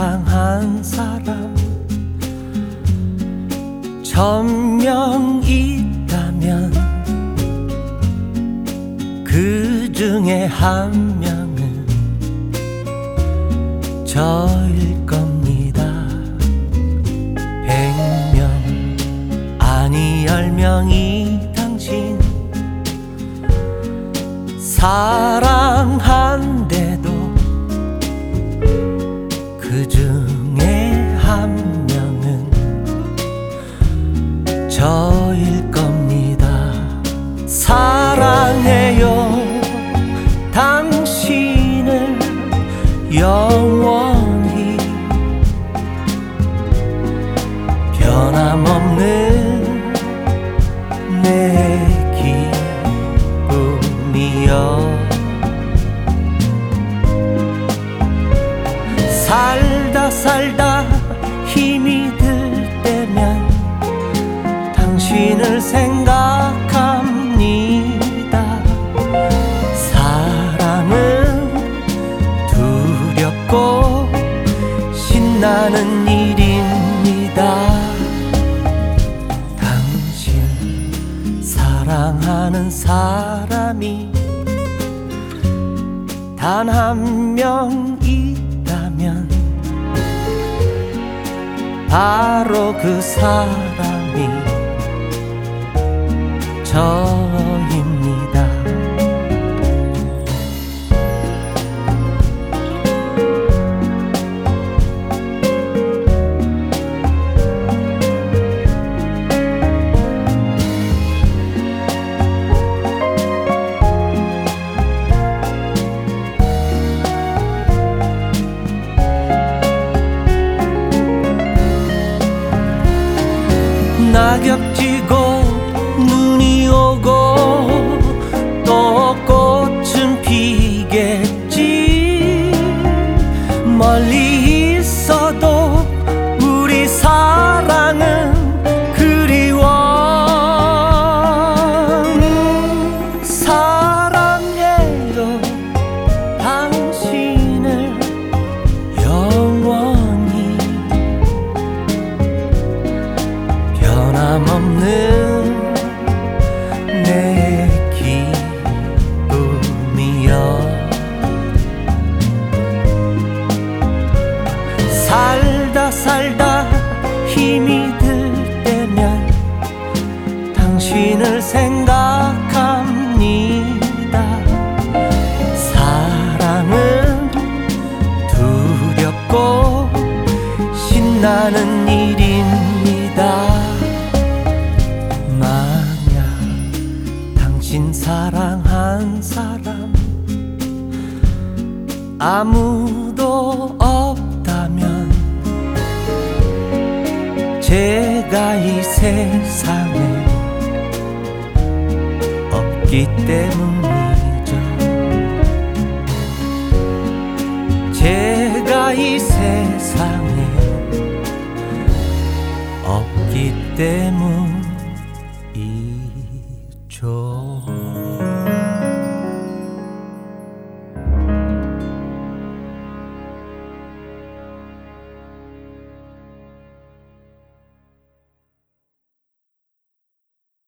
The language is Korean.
사랑한 사람 1000명 있다면 그 중에 한 명은 저일 겁니다. 100명 아니 10명이 당신 사랑한데도 그 중에 한 명은 저일 겁니다. 사랑해요 당신을 영원히 변함없는 내 기쁨이여. 살다 힘이 들 때면 당신을 생각합니다. 사랑은 두렵고 신나는 일입니다. 당신 사랑하는 사람이 단 한 명 있다면 바로 그 사람이 저입니다. 낙엽 지고 눈이 오고 또 꽃은 피겠지. 멀리 있어도 우리 사랑은 그리워. 사랑해요 당신을 영원히 변함없는 내 기쁨이여. 살다 힘이 들 때면 당신을 생각합니다. 사랑은 두렵고 신나는 일입니다. 만약 당신 사랑한 사람 아무도 없다면 제가 이 세상에 없기 때문이죠. 제가 이 세상에 없기 때문